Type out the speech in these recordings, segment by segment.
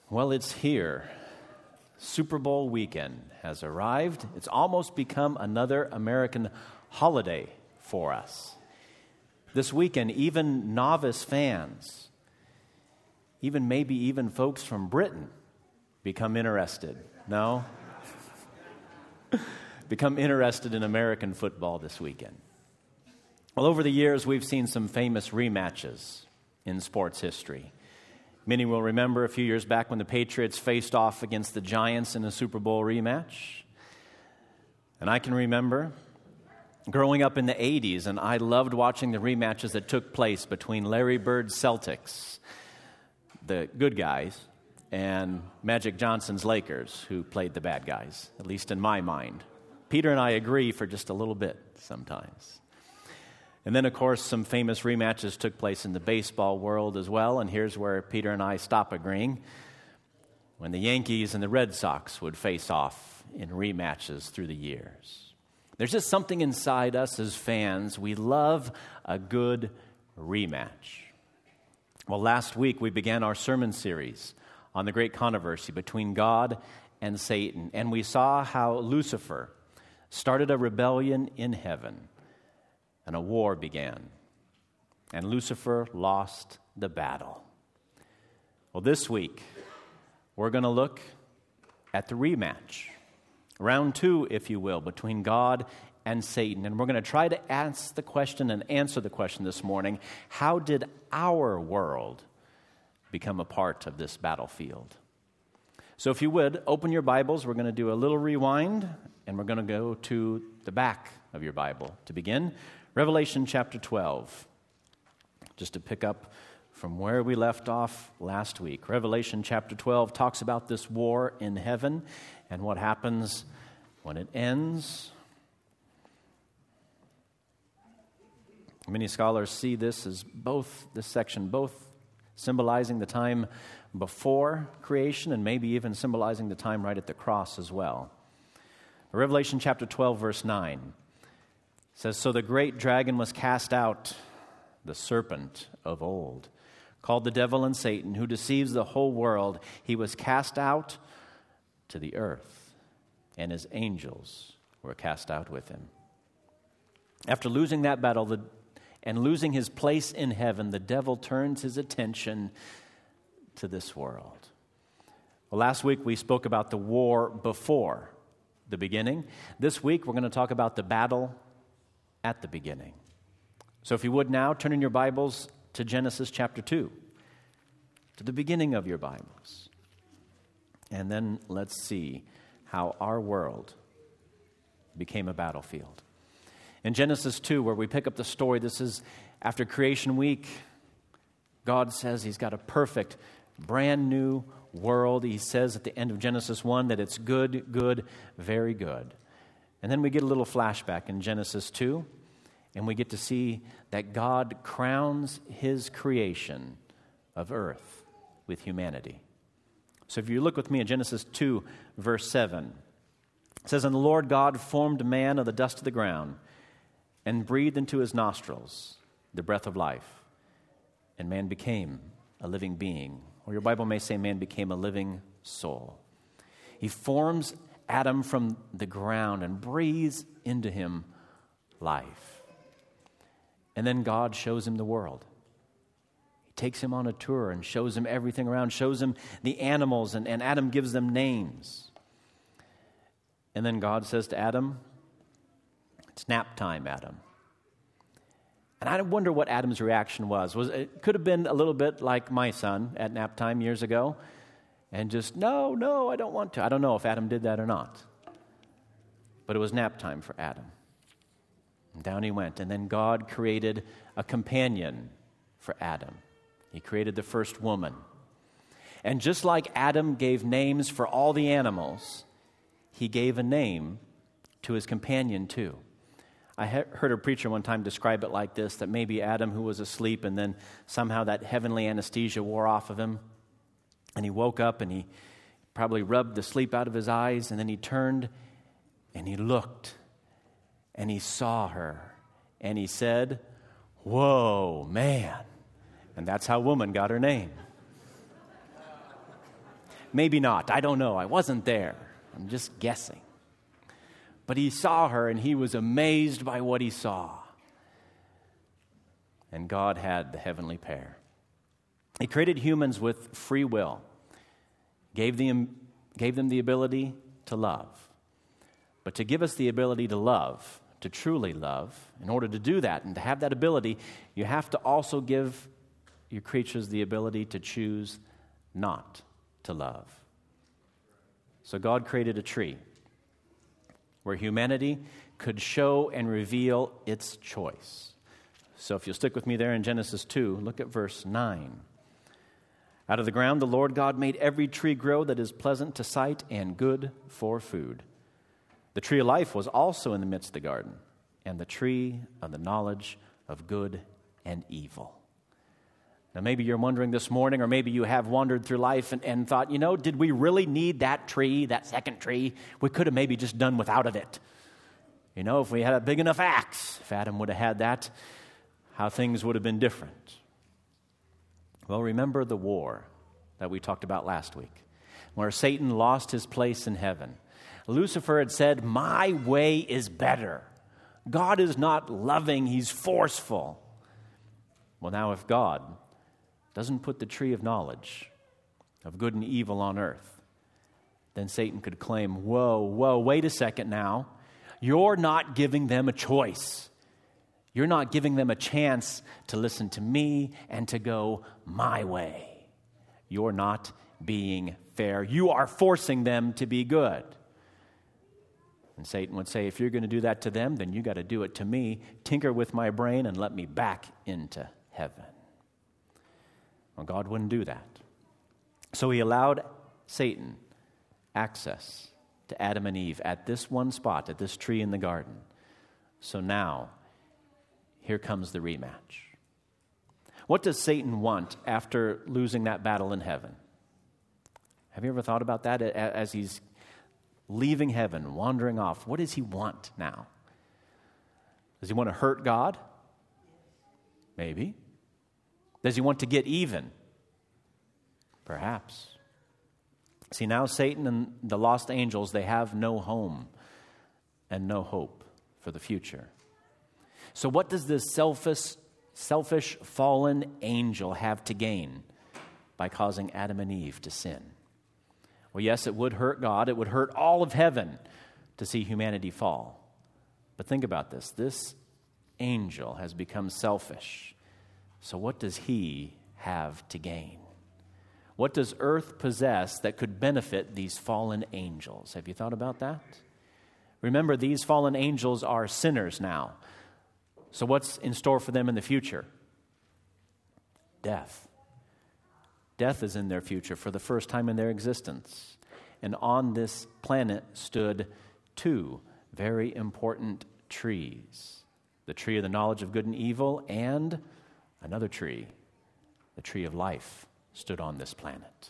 Well, it's here. Super Bowl weekend has arrived. It's almost become another American holiday for us. This weekend, even novice fans, maybe even folks from Britain, become interested. No? Become interested in American football this weekend. Well, over the years, we've seen some famous rematches in sports history. Many will remember a few years back when the Patriots faced off against the Giants in a Super Bowl rematch. And I can remember growing up in the 80s, and I loved watching the rematches that took place between Larry Bird's Celtics, the good guys, and Magic Johnson's Lakers, who played the bad guys, at least in my mind. Peter and I agree for just a little bit sometimes. And then, of course, some famous rematches took place in the baseball world as well, and here's where Peter and I stop agreeing. When the Yankees and the Red Sox would face off in rematches through the years. There's just something inside us as fans. We love a good rematch. Well, last week we began our sermon series on the great controversy between God and Satan, and we saw how Lucifer started a rebellion in heaven. And a war began, and Lucifer lost the battle. Well, this week, we're going to look at the rematch, round 2, if you will, between God and Satan. And we're going to try to ask the question and answer the question this morning, how did our world become a part of this battlefield? So if you would, open your Bibles. We're going to do a little rewind, and we're going to go to the back of your Bible to begin. Revelation chapter 12, just to pick up from where we left off last week. Revelation chapter 12 talks about this war in heaven and what happens when it ends. Many scholars see this as this section both symbolizing the time before creation and maybe even symbolizing the time right at the cross as well. Revelation chapter 12, verse 9. It says, "So the great dragon was cast out, the serpent of old, called the devil and Satan, who deceives the whole world. He was cast out to the earth, and his angels were cast out with him." After losing that battle and losing his place in heaven, the devil turns his attention to this world. Well, last week we spoke about the war before the beginning. This week we're going to talk about the battle at the beginning. So if you would now, turn in your Bibles to Genesis chapter 2, to the beginning of your Bibles. And then let's see how our world became a battlefield. In Genesis 2, where we pick up the story, this is after creation week. God says he's got a perfect, brand new world. He says at the end of Genesis 1 that it's good, good, very good. And then we get a little flashback in Genesis 2, and we get to see that God crowns his creation of earth with humanity. So if you look with me at Genesis 2, verse 7, it says, "And the Lord God formed man of the dust of the ground and breathed into his nostrils the breath of life, and man became a living being." Or your Bible may say man became a living soul. He forms Adam from the ground and breathes into him life. And then God shows him the world. He takes him on a tour and shows him everything around, shows him the animals, and Adam gives them names. And then God says to Adam, "It's nap time, Adam." And I wonder what Adam's reaction was. It could have been a little bit like my son at nap time years ago, and just, no, I don't want to. I don't know if Adam did that or not. But it was nap time for Adam. And down he went. And then God created a companion for Adam. He created the first woman. And just like Adam gave names for all the animals, he gave a name to his companion too. I heard a preacher one time describe it like this, that maybe Adam, who was asleep, and then somehow that heavenly anesthesia wore off of him, and he woke up and he probably rubbed the sleep out of his eyes, and then he turned and he looked and he saw her and he said, "Whoa, man." And that's how woman got her name. Maybe not. I don't know. I wasn't there. I'm just guessing. But he saw her, and he was amazed by what he saw. And God had the heavenly pair. He created humans with free will, gave them the ability to love. But to give us the ability to love, to truly love, in order to do that and to have that ability, you have to also give your creatures the ability to choose not to love. So God created a tree where humanity could show and reveal its choice. So if you'll stick with me there in Genesis 2, look at verse 9. Out of the ground the Lord God made every tree grow that is pleasant to sight and good for food. The tree of life was also in the midst of the garden, and the tree of the knowledge of good and evil. Now maybe you're wondering this morning, or maybe you have wandered through life and thought, did we really need that tree, that second tree? We could have maybe just done without of it. If we had a big enough axe, if Adam would have had that, how things would have been different. Well, remember the war that we talked about last week, where Satan lost his place in heaven. Lucifer had said, "My way is better." God is not loving, he's forceful. Well, now if God doesn't put the tree of knowledge of good and evil on earth, then Satan could claim, whoa, wait a second now. You're not giving them a choice. You're not giving them a chance to listen to me and to go my way. You're not being fair. You are forcing them to be good. And Satan would say, if you're going to do that to them, then you got to do it to me. Tinker with my brain and let me back into heaven. Well, God wouldn't do that. So he allowed Satan access to Adam and Eve at this one spot, at this tree in the garden. So now, here comes the rematch. What does Satan want after losing that battle in heaven? Have you ever thought about that as he's leaving heaven, wandering off? What does he want now? Does he want to hurt God? Maybe. Does he want to get even? Perhaps. See, now Satan and the lost angels, they have no home and no hope for the future. So what does this selfish fallen angel have to gain by causing Adam and Eve to sin? Well, yes, it would hurt God. It would hurt all of heaven to see humanity fall. But think about this. This angel has become selfish. So what does he have to gain? What does earth possess that could benefit these fallen angels? Have you thought about that? Remember, these fallen angels are sinners now. So what's in store for them in the future? Death. Death is in their future for the first time in their existence. And on this planet stood two very important trees. The tree of the knowledge of good and evil, and another tree, the tree of life, stood on this planet.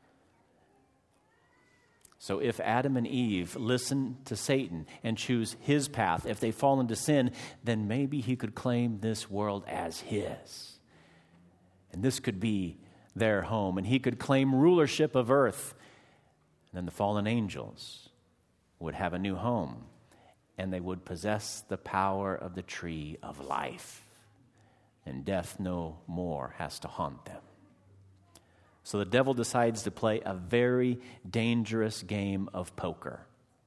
So if Adam and Eve listen to Satan and choose his path, if they fall into sin, then maybe he could claim this world as his. And this could be their home, and he could claim rulership of earth. And then the fallen angels would have a new home, and they would possess the power of the tree of life. And death no more has to haunt them. So the devil decides to play a very dangerous game of poker.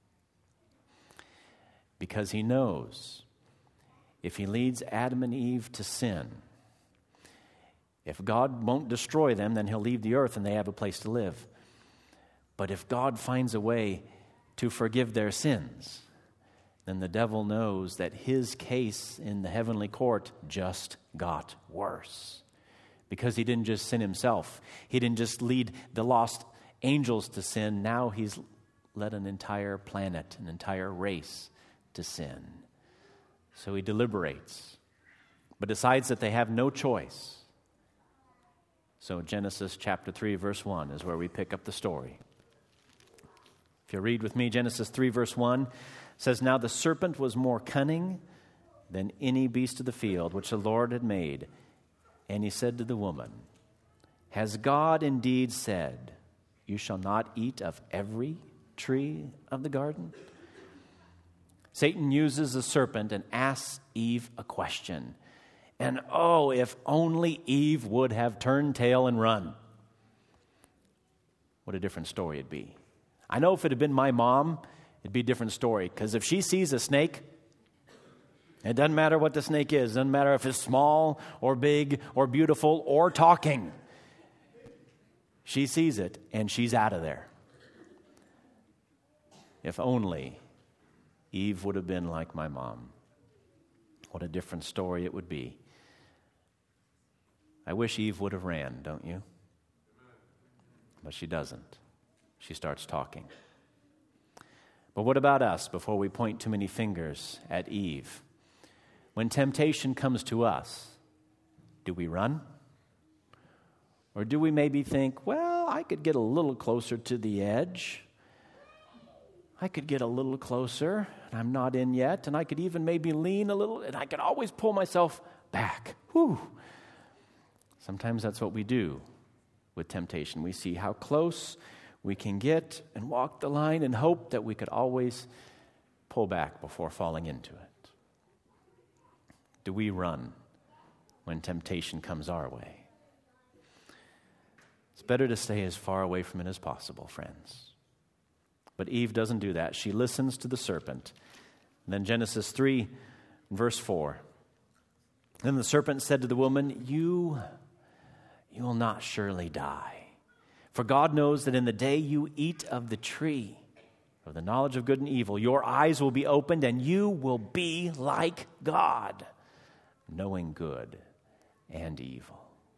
Because he knows if he leads Adam and Eve to sin, if God won't destroy them, then he'll leave the earth and they have a place to live. But if God finds a way to forgive their sins, then the devil knows that his case in the heavenly court just got worse. Because he didn't just sin himself. He didn't just lead the lost angels to sin. Now he's led an entire planet, an entire race to sin. So he deliberates, but decides that they have no choice. So Genesis chapter 3, verse 1 is where we pick up the story. If you read with me, Genesis 3, verse 1 says, "Now the serpent was more cunning than any beast of the field which the Lord had made. And he said to the woman, 'Has God indeed said, you shall not eat of every tree of the garden? Satan uses the serpent and asks Eve a question. And oh, if only Eve would have turned tail and run. What a different story it'd be. I know if it had been my mom, it'd be a different story. Because if she sees a snake, it doesn't matter what the snake is. It doesn't matter if it's small or big or beautiful or talking. She sees it and she's out of there. If only Eve would have been like my mom. What a different story it would be. I wish Eve would have ran, don't you? But she doesn't. She starts talking. But what about us, before we point too many fingers at Eve? When temptation comes to us, do we run? Or do we maybe think, well, I could get a little closer to the edge. I could get a little closer, and I'm not in yet, and I could even maybe lean a little, and I could always pull myself back. Whew. Sometimes that's what we do with temptation. We see how close we can get and walk the line and hope that we could always pull back before falling into it. Do we run when temptation comes our way? It's better to stay as far away from it as possible, friends. But Eve doesn't do that. She listens to the serpent. And then Genesis 3, verse 4. Then the serpent said to the woman, You will not surely die. For God knows that in the day you eat of the tree of the knowledge of good and evil, your eyes will be opened and you will be like God, knowing good and evil.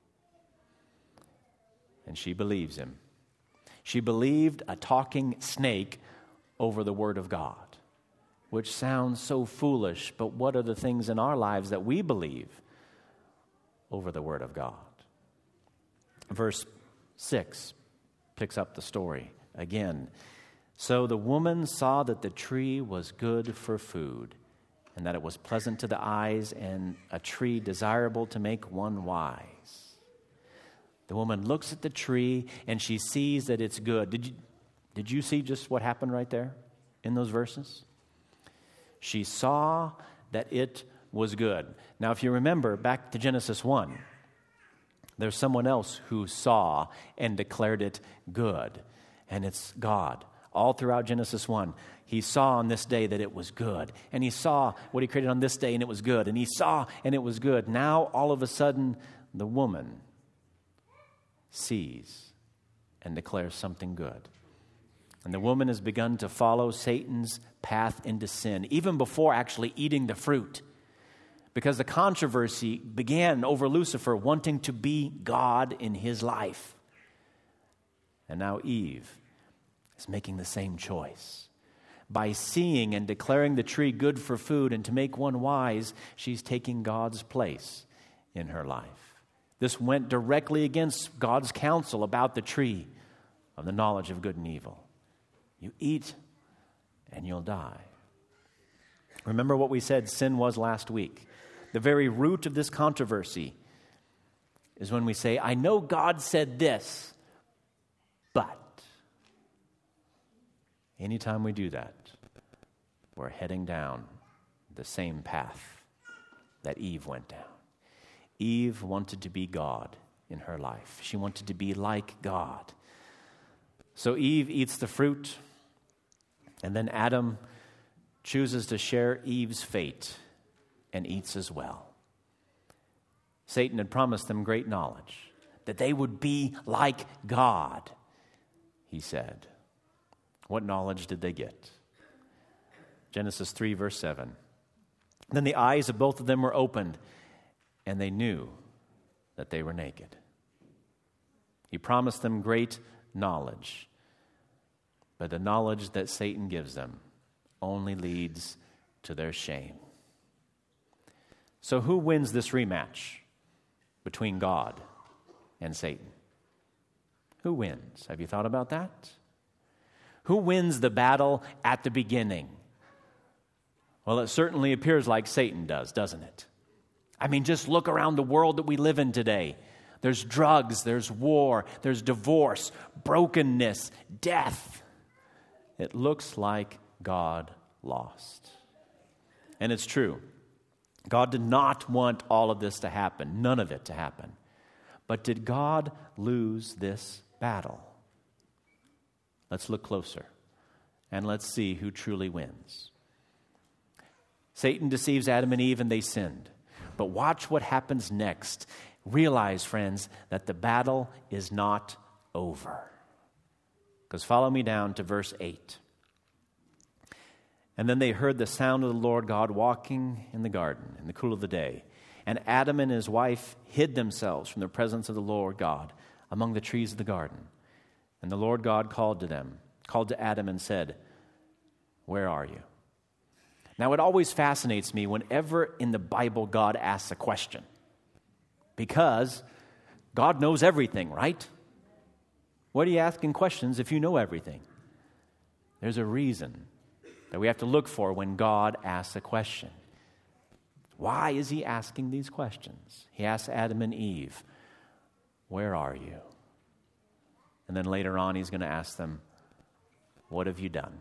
And she believes him. She believed a talking snake over the word of God, which sounds so foolish, but what are the things in our lives that we believe over the word of God? Verse 6 picks up the story again. So the woman saw that the tree was good for food, and that it was pleasant to the eyes, and a tree desirable to make one wise. The woman looks at the tree, and she sees that it's good. Did you see just what happened right there in those verses? She saw that it was good. Now, if you remember back to Genesis 1, there's someone else who saw and declared it good, and it's God. All throughout Genesis 1, he saw on this day that it was good, and he saw what he created on this day, and it was good, and he saw, and it was good. Now, all of a sudden, the woman sees and declares something good. And the woman has begun to follow Satan's path into sin, even before actually eating the fruit. Because the controversy began over Lucifer wanting to be God in his life. And now Eve is making the same choice. By seeing and declaring the tree good for food and to make one wise, she's taking God's place in her life. This went directly against God's counsel about the tree of the knowledge of good and evil. You eat and you'll die. Remember what we said sin was last week. The very root of this controversy is when we say, I know God said this, but. Anytime we do that, we're heading down the same path that Eve went down. Eve wanted to be God in her life. She wanted to be like God. So Eve eats the fruit, and then Adam chooses to share Eve's fate and eats as well. Satan had promised them great knowledge, that they would be like God, he said. What knowledge did they get? Genesis 3, verse 7. Then the eyes of both of them were opened, and they knew that they were naked. He promised them great knowledge, but the knowledge that Satan gives them only leads to their shame. So who wins this rematch between God and Satan? Who wins? Have you thought about that? Who wins the battle at the beginning? Well, it certainly appears like Satan does, doesn't it? I mean, just look around the world that we live in today. There's drugs, there's war, there's divorce, brokenness, death. It looks like God lost. And it's true. God did not want all of this to happen, none of it to happen. But did God lose this battle? Let's look closer and let's see who truly wins. Satan deceives Adam and Eve and they sinned. But watch what happens next. Realize, friends, that the battle is not over. Because follow me down to verse 8. And then they heard the sound of the Lord God walking in the garden in the cool of the day. And Adam and his wife hid themselves from the presence of the Lord God among the trees of the garden. And the Lord God called to Adam and said, "Where are you?" Now, it always fascinates me whenever in the Bible God asks a question. Because God knows everything, right? What are you asking questions if you know everything? There's a reason that we have to look for when God asks a question. Why is he asking these questions? He asks Adam and Eve, "Where are you?" And then later on, he's going to ask them, "What have you done?"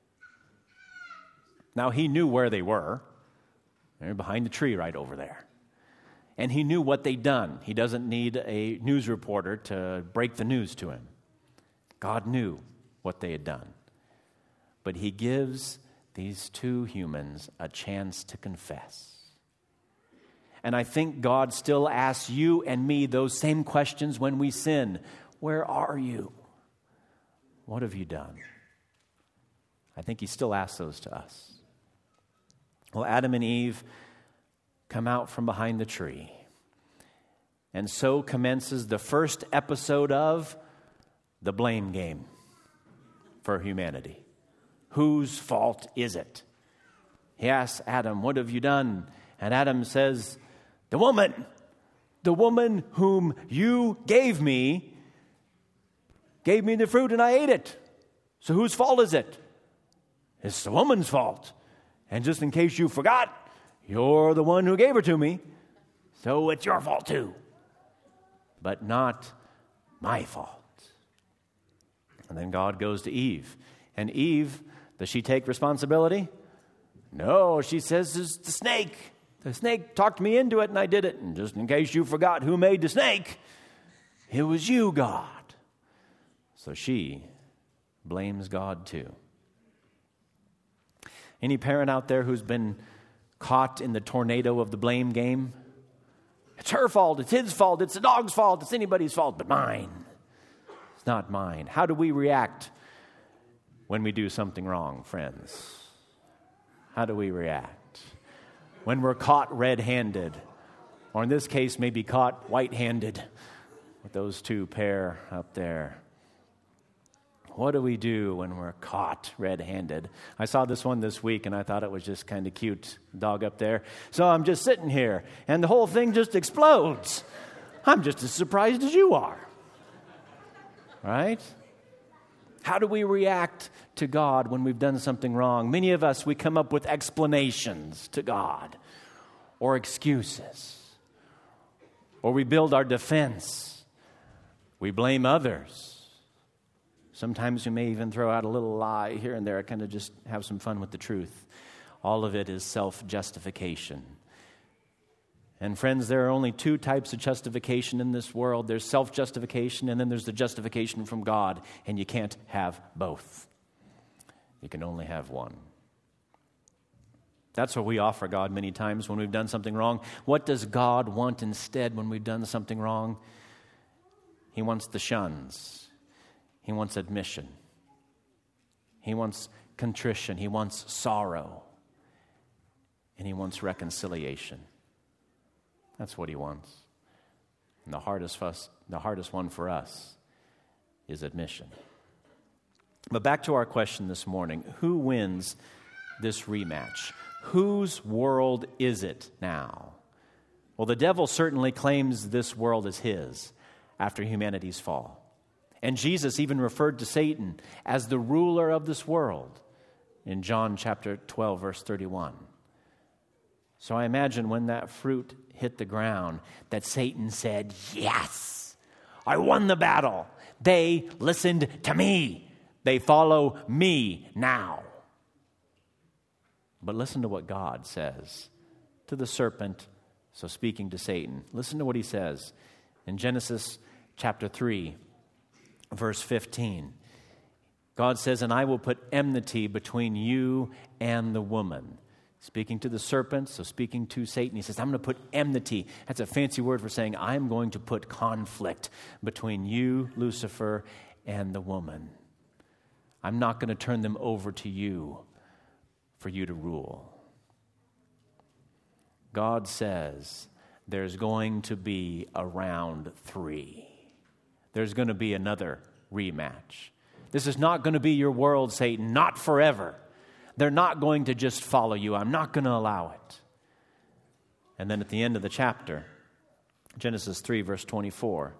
Now, he knew where they were. They're behind the tree right over there. And he knew what they'd done. He doesn't need a news reporter to break the news to him. God knew what they had done. But he gives these two humans a chance to confess. And I think God still asks you and me those same questions when we sin. Where are you? What have you done? I think he still asks those to us. Well, Adam and Eve come out from behind the tree. And so commences the first episode of the blame game for humanity. Whose fault is it? He asks Adam, "What have you done?" And Adam says, the woman whom you gave me the fruit and I ate it. So whose fault is it? It's the woman's fault. And just in case you forgot, you're the one who gave her to me, so it's your fault too. But not my fault. And then God goes to Eve. And Eve, does she take responsibility? No, she says it's the snake. The snake talked me into it and I did it. And just in case you forgot who made the snake, it was you, God. So she blames God too. Any parent out there who's been caught in the tornado of the blame game? It's her fault, it's his fault, it's the dog's fault, it's anybody's fault but mine. It's not mine. How do we react when we do something wrong, friends? How do we react? When we're caught red-handed, or in this case, maybe caught white-handed with those two pair up there. What do we do when we're caught red-handed? I saw this one this week, and I thought it was just kind of cute, dog up there. So I'm just sitting here, and the whole thing just explodes. I'm just as surprised as you are. Right? How do we react to God when we've done something wrong? Many of us, we come up with explanations to God, or excuses, or we build our defense. We blame others. Sometimes we may even throw out a little lie here and there, kind of just have some fun with the truth. All of it is self-justification. And friends, there are only two types of justification in this world. There's self-justification, and then there's the justification from God. And you can't have both. You can only have one. That's what we offer God many times when we've done something wrong. What does God want instead when we've done something wrong? He wants the shuns. He wants admission. He wants contrition. He wants sorrow. And he wants reconciliation. That's what he wants. And the hardest one for us is admission. But back to our question this morning. Who wins this rematch? Whose world is it now? Well, the devil certainly claims this world is his after humanity's fall. And Jesus even referred to Satan as the ruler of this world in John chapter 12, verse 31. So I imagine when that fruit hit the ground that Satan said, yes, I won the battle. They listened to me. They follow me now. But listen to what God says to the serpent, so speaking to Satan. Listen to what he says in Genesis chapter 3, verse 15. God says, and I will put enmity between you and the woman. Speaking to the serpent, so speaking to Satan, he says, I'm going to put enmity. That's a fancy word for saying I'm going to put conflict between you, Lucifer, and the woman. I'm not going to turn them over to you for you to rule. God says there's going to be a round 3. There's going to be another rematch. This is not going to be your world, Satan, not forever. They're not going to just follow you. I'm not going to allow it. And then at the end of the chapter, Genesis 3, verse 24.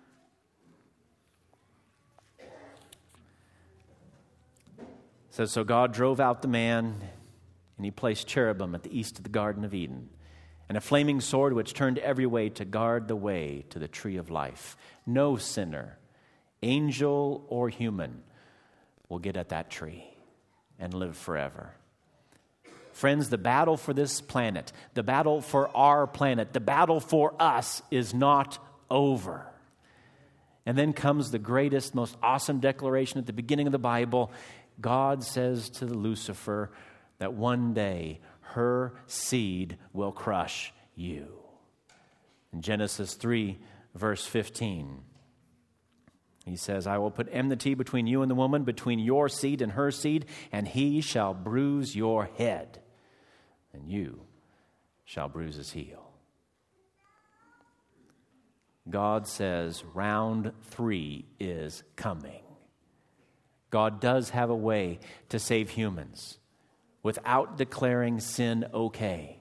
It says, so God drove out the man, and he placed cherubim at the east of the Garden of Eden, and a flaming sword which turned every way to guard the way to the tree of life. No sinner, angel or human, will get at that tree and live forever. Friends, the battle for this planet, the battle for our planet, the battle for us is not over. And then comes the greatest, most awesome declaration at the beginning of the Bible. God says to Lucifer that one day her seed will crush you. In Genesis 3, verse 15, he says, I will put enmity between you and the woman, between your seed and her seed, and he shall bruise your head, and you shall bruise his heel. God says round 3 is coming. God does have a way to save humans without declaring sin okay.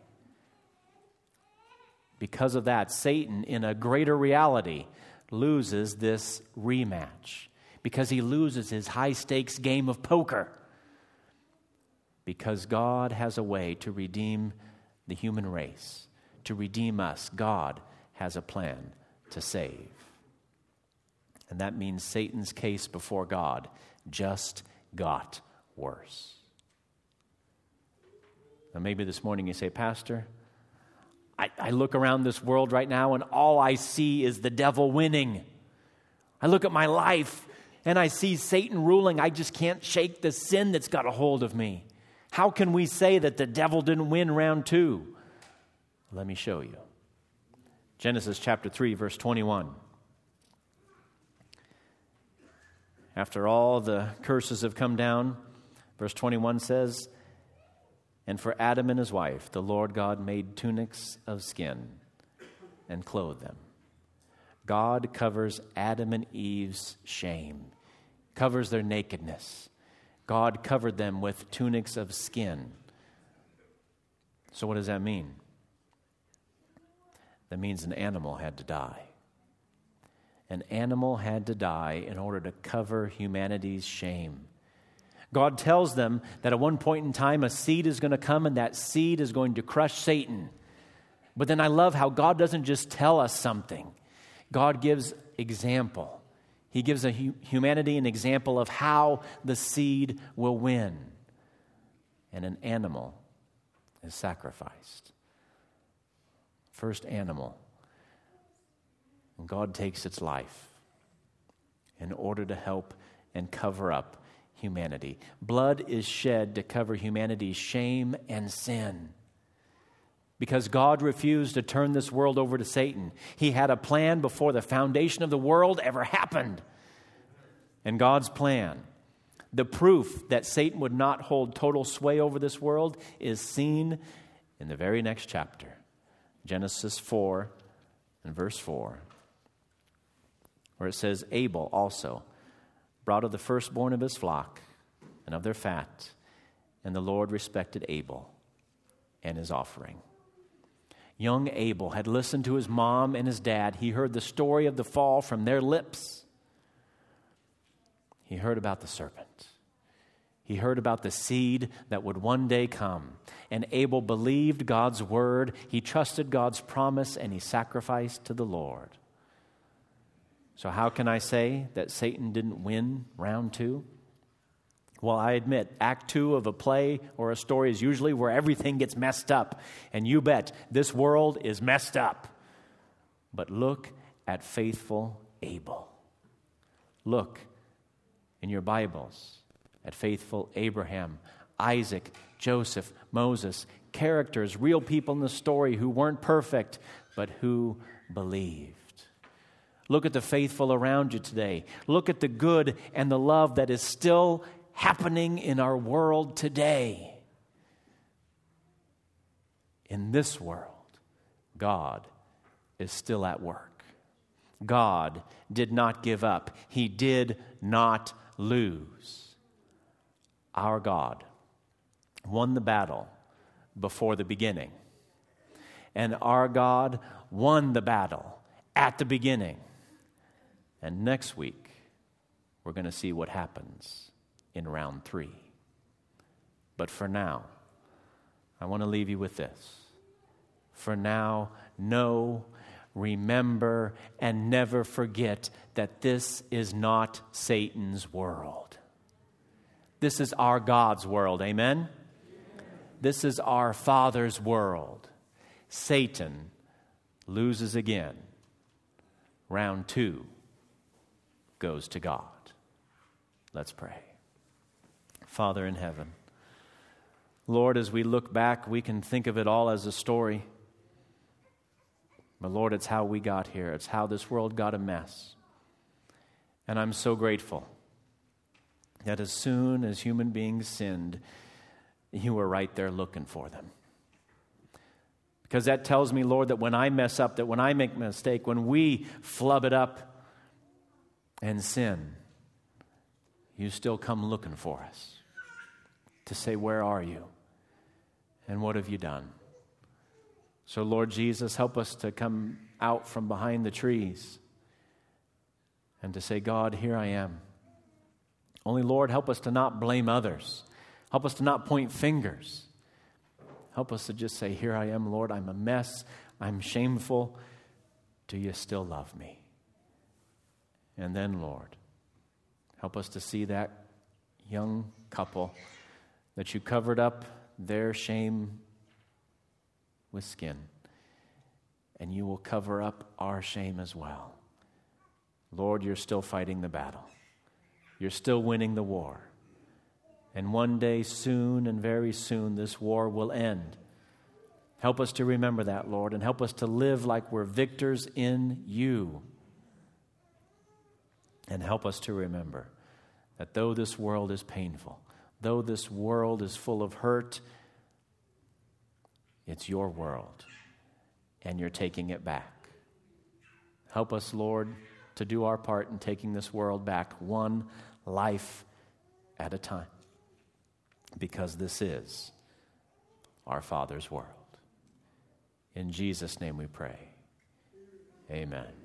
Because of that, Satan, in a greater reality, loses this rematch because he loses his high-stakes game of poker. Because God has a way to redeem the human race, to redeem us. God has a plan to save. And that means Satan's case before God just got worse. Now maybe this morning you say, Pastor, I look around this world right now and all I see is the devil winning. I look at my life and I see Satan ruling. I just can't shake the sin that's got a hold of me. How can we say that the devil didn't win round 2? Let me show you. Genesis chapter 3, verse 21. After all the curses have come down, verse 21 says, and for Adam and his wife, the Lord God made tunics of skin and clothed them. God covers Adam and Eve's shame, covers their nakedness. God covered them with tunics of skin. So what does that mean? That means an animal had to die. An animal had to die in order to cover humanity's shame. God tells them that at one point in time a seed is going to come and that seed is going to crush Satan. But then I love how God doesn't just tell us something. God gives example. He gives humanity an example of how the seed will win. And an animal is sacrificed. First animal. And God takes its life in order to help and cover up humanity. Blood is shed to cover humanity's shame and sin. Because God refused to turn this world over to Satan. He had a plan before the foundation of the world ever happened. And God's plan, the proof that Satan would not hold total sway over this world, is seen in the very next chapter. Genesis 4 and verse 4. Where it says, Abel also brought of the firstborn of his flock and of their fat, and the Lord respected Abel and his offering. Young Abel had listened to his mom and his dad. He heard the story of the fall from their lips. He heard about the serpent. He heard about the seed that would one day come. And Abel believed God's word, he trusted God's promise, and he sacrificed to the Lord. So how can I say that Satan didn't win round 2? Well, I admit, Act 2 of a play or a story is usually where everything gets messed up. And you bet, this world is messed up. But look at faithful Abel. Look in your Bibles at faithful Abraham, Isaac, Joseph, Moses, characters, real people in the story who weren't perfect, but who believed. Look at the faithful around you today. Look at the good and the love that is still happening in our world today. In this world, God is still at work. God did not give up. He did not lose. Our God won the battle before the beginning. And our God won the battle at the beginning. And next week, we're going to see what happens in round 3. But for now, I want to leave you with this. For now, know, remember, and never forget that this is not Satan's world. This is our God's world, amen? This is our Father's world. Satan loses again. Round 2 goes to God. Let's pray. Father in heaven, Lord, as we look back, we can think of it all as a story. But Lord, it's how we got here. It's how this world got a mess. And I'm so grateful that as soon as human beings sinned, you were right there looking for them. Because that tells me, Lord, that when I mess up, that when I make a mistake, when we flub it up and sin, you still come looking for us to say, where are you? And what have you done? So, Lord Jesus, help us to come out from behind the trees and to say, God, here I am. Only, Lord, help us to not blame others. Help us to not point fingers. Help us to just say, here I am, Lord, I'm a mess, I'm shameful. Do you still love me? And then, Lord, help us to see that young couple that you covered up their shame with skin, and you will cover up our shame as well. Lord, you're still fighting the battle. You're still winning the war. And one day, soon and very soon, this war will end. Help us to remember that, Lord, and help us to live like we're victors in you. And help us to remember that though this world is painful, though this world is full of hurt, it's your world, and you're taking it back. Help us, Lord, to do our part in taking this world back one life at a time, because this is our Father's world. In Jesus' name we pray. Amen.